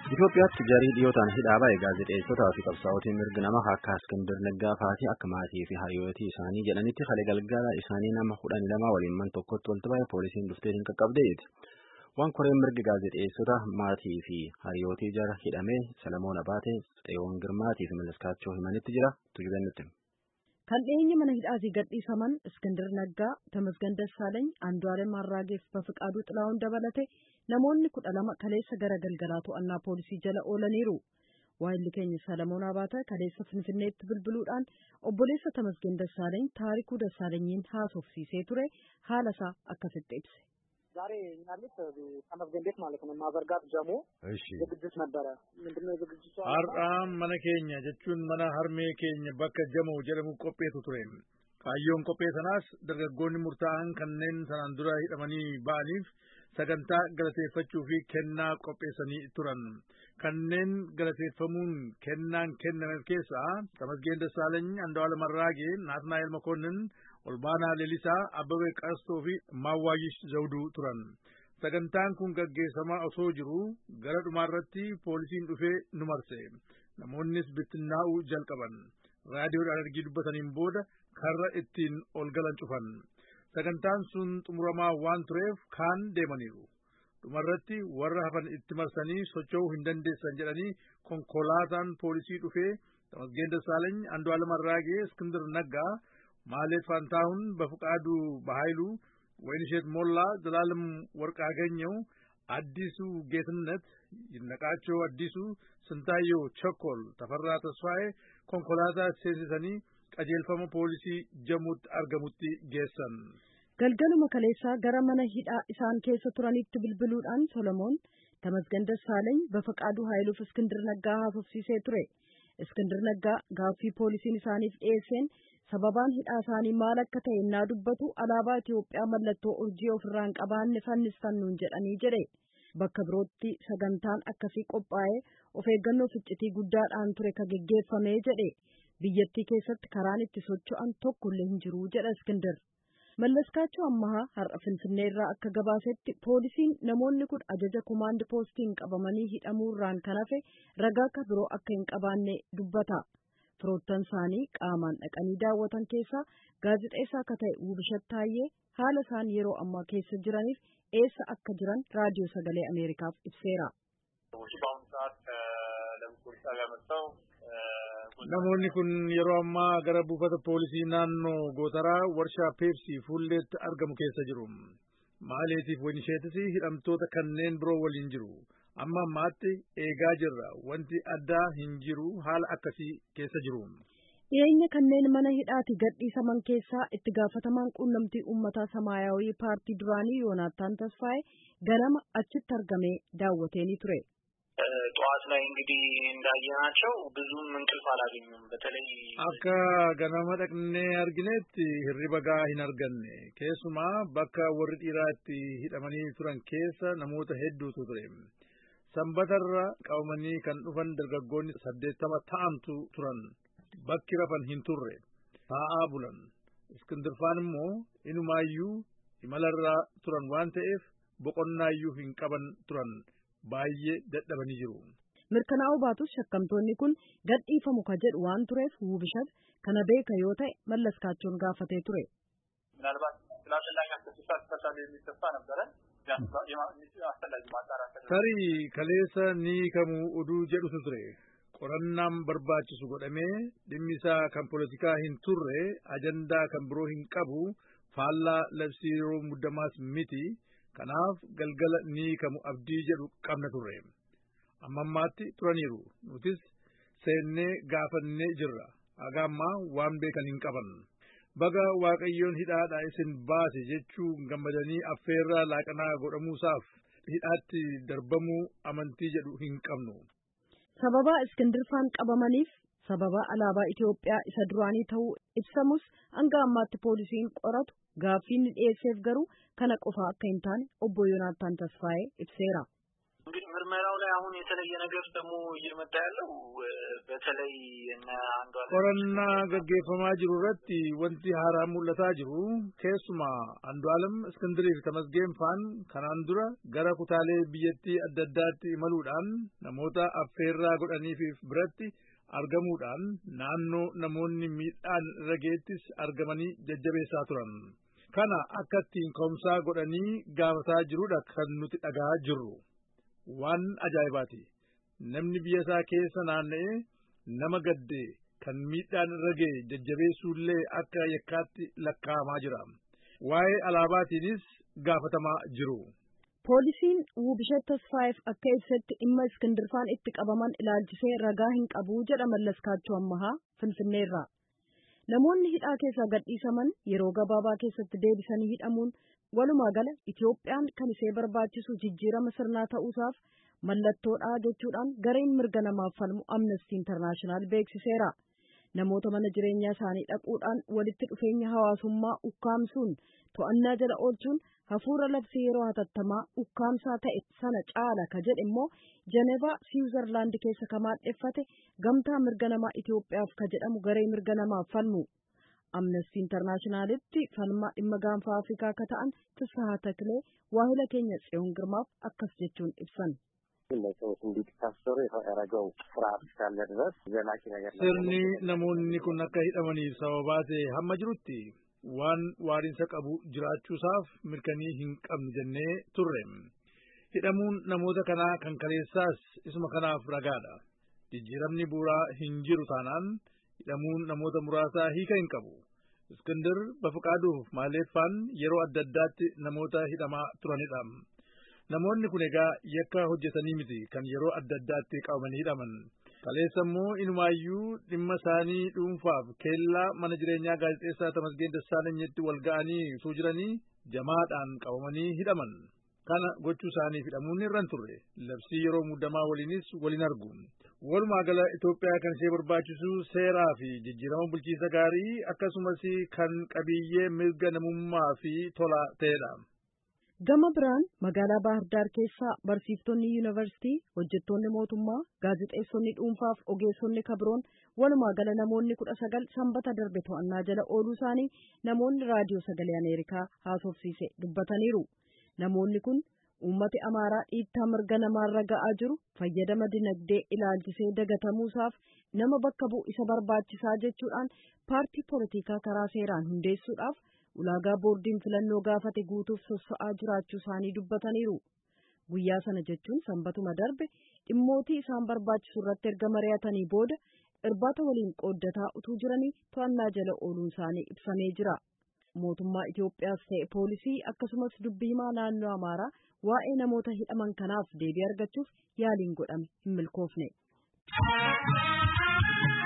Itoophiyaatti jarii dhiyootaan hidhaa gaazexeessotaa fi qabsaa'otiin mirga namaa akka Iskandar Naggaa fa'aatii akka maatii fi hiriyoota isaanii jedhanitti haala galgala isaanii nama 12 waliin man tokkotti walitti ba'e poolisiin dhuftee hin qaqqabdeeti. Waan koreen mirga gaazexeessota maatii fi hiriyoota jara hidhamee Salamoon Abaatee, Xiyoon Girmaatii fi Malaskaachoo himanitti jira. Tujubennutti. Kan dhiyeenya mana hidhaatii gadhiifaman Iskandar Naggaa, Tamasgan Dassaalany, Andu'aalem Arraageef Bafiqaaduu Xilaa'uun dabalate namoonni 12 kaleessa gara galgalaa to'annaa poolisii jala oolaniiru. Waayilli keenya Salamoon Abaata kaleessa Finfinneetti bilbiluudhaan obboleessa Tamasgan Dassaalany Taarikuu Dassaalanyiin haasofsiisee ture haala isaa akkasitti ibse. ዛሬ ያሉት ተመስገን ቤት ማለት ነው ማበርጋት ጀሞ ዝግጅት ነበረ ምንድነው ዝግጅቱ አራም መነከኛ ጀቹን መና ሀርሜ ከኛ በከ ጀሞ ጀለሙ ቆጴቱ ቱሬም ካዮን ቆጴተናስ ደርገጎን ሙርታን ከነን ሰናንዱራ ሂደመኒ ባኒፍ ሰገንታ ገለቴፈቹ ፊ ከና ቆጴሰኒ ቱረን ከነን ገለቴፈሙን ከናን ከነመ ኬሳ ተመስገን ደሳለኝ አንዱዓለም አራጌ ናትናኤል መኮንን Olbaanaa Leelisaa Abbabee Qarstoo fi Maawwaayish Zawduu turan. Sagantaan kun gaggeessamaa osoo jiru gara dhumaarratti poolisiin dhufee nu marse. Namoonnis bittinnaa'uu jalqaban. Raadiyoodhaan ergii dubbataniin booda karra ittiin ol galan cufan. Sagantaan sun xumuramaa waan tureef kaan deemaniiru. Dhumarratti warra hafan itti marsanii socho'uu hin dandeessan jedhanii konkolaataan poolisii dhufee Tamasgeen Dassaalany, Andu'aalem Arraagee, Iskandar Naggaa, Maalet Faantaahun, Bafiqaaduu Bahaayilu, Waynisheet Mollaa, Zalaaለም Warqaaganyoo, Addisu Geetነት, Yinaqaachoo Addisu, Sintaayyoo Chokkol, Tafarraa Tasfaayee konkolaataa seensisanii qajeelfama poolisii jamuutti argamutti geessan. Galgaluma kaleessaa gara mana hidhaa isaan keessa turanitti bilbiluudhaan Solomoon Tamasgan Dassaalany, Bafiqaaduu Haayiluuf Iskandar Naggaa haasofsiisee ture. Iskandar Naggaa gaaffii poolisiin isaaniif dhiyeesseen sababaan hidhaa isaanii maal akka ta'e naa dubbatu alaabaa Itoophiyaa mallattoo urjii ofirraan qabaanne fannistannuun jedhanii jedhe. Bakka birootti sagantaan akkasii qophaa'ee of eeggannoo ficcitii guddaadhaan ture ka geggeeffamee jedhe. Biyyattii keessatti karaan itti socho'an tokkollee hin jiru jedha Iskandar. Mallaskaachoo Ammahaa har'a Finfinneerraa akka gabaasetti poolisiin namoonni kun ajaja komaandi poostiin qabamanii hidhamuurraan kan hafe ragaa ka biroo akka hin qabaanne dubbata. Firoottan isaanii qaamaan dhaqanii daawwatan keessaa gaazexeessaa akka ta'e Wubishat Taayyee haala isaan yeroo ammaa keessa jiraniif eessa akka jiran raadiyoo sagalee Ameerikaaf ibseera. Namoonni kun yeroo ammaa gara buufata poolisii naannoo Gootaraa warshaa Peepsii fuulleetti argamu keessa jiru. Maaleetiif Waynisheetis hidhamtoota kanneen biroo waliin jiru. Amma ammaatti eegaa jirra wanti addaa hin jiru haala akkasii keessa jiru. Dhiyeenya kanneen mana hidhaati gadhiisaman keessaa itti gaafatamaan quunnamtii uummataa Samaayawii paartii duraanii Yoonaataan Tasfaayee ganama achitti argamee daawwateeni ture. ጠዋት ላይ እንግዲህ እንዳየናቸው ብዙም እንቅልፍ አላገኙም በተለይ akka ganama dhaqnee arginetti hirriba gaa hin arganne keessumaa bakka warri dhiiraatti hidhamanii turan keessa namoota hedduutu ture sanbatarra qabamanii kan dhufan dargaggoonni 80 ta'antu turan bakki rafan hin turre taa'aa bulan Iskandarfaan immoo inumaayyuu imalarra turan waan ta'eef boqonnaayyuu hin qaban turan baay'ee dadhabanii jiru. Mirkanaa'uu baatus shakkamtoonni kun gadhiifamu ka jedhu waan tureef Wubishat kana beeka yoo ta'e Mallaskaachoon gaafatee ture. Tarii kaleessa ni kamuu oduu jedhutu ture. Qorannaan barbaachisu godhamee dhimmi isaa kan poolitikaa hin turre ajandaa kan biroo hin qabu faallaa labsii yeroo muddamaas miti. Kanaaf galgala ni kamu abdii jedhu qabna turre. Amma ammaatti turaniiru. Nutis seennee gaafannee jirra. Agammaa waan beekan hin qaban. Baga Waaqayyoon hidhaadhaa isin baase jechuu gammadanii affeerraa laaqanaa godhamuusaaf hidhaatti darbamuu amantii jedhu hin qabnu. Sababa Iskandarfaan qabamaniif sababa alaabaa Itoophiyaa isa duraanii ta'uu ibsamus hanga ammaatti poolisiin qoratu gaaffiin dhiyeesseef garuu kana qofa akka hin taane obbo Yoonaataan Tasfaayee ibseera. እንግዲህ ምርመራው ላይ አሁን የተለየ ነገር ደግሞ እየመጣ ያለው በተለይ እና አንዷለም ቆረና ገገፈማ ጅሩ ረቲ ወንቲ ሐራም ሙለታ ጅሩ ከሱማ አንዷለም እስክንድር ተመስገን ፋን ከናንዱራ ገራ ኩታሌ ቢየቲ አደዳቲ መሉዳን ነሞታ አፌራ ጎዳኒፍ ብረቲ argamuudhaan naannoo namoonni miidhaan rageettis argamanii jajjabeessaa turan. Kana akka ittiin ka'umsaa godhanii gaafataa jiruudha kan nuti dhagaa jirru. Waan ajaa'ibaati. Namni biyya isaa keessa naanna'ee nama gaddee kan miidhaan ragee jajjabeessuullee akka yakkaatti lakkaa'amaa jira. Waa'ee alaabaatiinis gaafatamaa jiru. Poolisiin Wubishat Tasfaayef akka ibsetti dhimma Iskindir faan itti qabaman ilaalchisee ragaa hin qabu jedha Mallaskaachoo Ammahaa Finfinneerraa. Namoonni hidhaa keessaa gadhiisaman yeroo gabaabaa keessatti deebisanii hidhamuun walumaa gala Itoophiyaan kan ishee barbaachisu jijjiirama sirnaa ta'uusaaf mallattoodha jechuudhaan gareen mirga namaaf falmu Amnesty International beeksiseera. Namoota mana jireenyaa isaanii dhaquudhaan walitti dhufeenya hawaasummaa ukkaamsuun to'annaa jala oolchuun hafuura labsii yeroo hatattamaa ukkaamsaa ta'e sana caala ka jedhe immoo Jenevaa Siwiizerlaand keessa ka maadheffate gamtaa mirga namaa Itoophiyaaf ka jedhamu garee mirga namaaf falmu. Amnesty Internationalitti falmaa dhimma gaanfa Afrikaa ka ta'an Tishaa Taklee waahila keenya Tsiyoon Girmaaf akkas jechuun ibsan. Sirni namoonni kun akka hidhamaniif sababaa ta'e hamma jirutti waan waariinsa qabu jiraachuusaaf mirkanii hin qabnu jennee turre. Hidhamuun namoota kanaa kan kaleessaas isuma kanaaf ragaadha. Jijjiiramni bu'uuraa hin jiru taanaan hidhamuun namoota muraasaa hiika hin qabu. Iskindir Bafqaaduuf Maaleeffaan yeroo adda addaatti namoota hidhamaa turanidha. Namoonni kun egaa yakka hojjetanii miti kan yeroo adda addaatti qabamanii hidhaman. Kaleessa immoo inumaayyuu dhimma isaanii dhuunfaaf keellaa mana jireenyaa gaazexeessaa Tamasgeen Dassaalenyitti wal ga'anii osoo jiranii jamaadhaan qabamanii hidhaman. Kana gochuu isaaniif hidhamuun irra hin turre. Labsii yeroo muddamaa waliinis waliin argu. Walumaa gala Itoophiyaa kan ishee barbaachisu seeraa fi jijjiirama bulchiinsa gaarii akkasumas kan qabiyyee mirga namummaa fi tola ta'edha. Gama biraan magaalaa Baahir Daar keessaa barsiiftonni yuunivarsiitii, hojjettoonni mootummaa, gaazexeessonni dhuunfaaf ogeessonni kabroon walumaa gala namoonni 19 sanbata darbe to'annaa jala ooluu isaanii namoonni raadiyoo sagalee Ameerikaa haasofsiise dubbataniiru. Namoonni kun uummati Amaaraa dhiittaa mirga namaarra ga'aa jiru fayyadama dinagdee ilaalchisee dagatamuusaaf nama bakka bu'u isa barbaachisaa jechuudhaan paartii poolitikaa karaa seeraan hundeessuudhaaf ulaagaa boordiin filannoo gaafate guutuuf sossa'aa jiraachuu isaanii dubbataniiru. Guyyaa sana jechuun sanbatuma darbe dhimmootii isaan barbaachisu irratti erga mari'atanii booda irbaata waliin qooddataa utuu jiranii to'annaa jala ooluun isaanii ibsamee jira. Mootummaa Itoophiyaas ta'e poolisii akkasumas dubbii himaa naannoo Amaaraa waa'ee namoota hidhaman kanaaf deebii argachuuf yaaliin godhame hin milkoofne.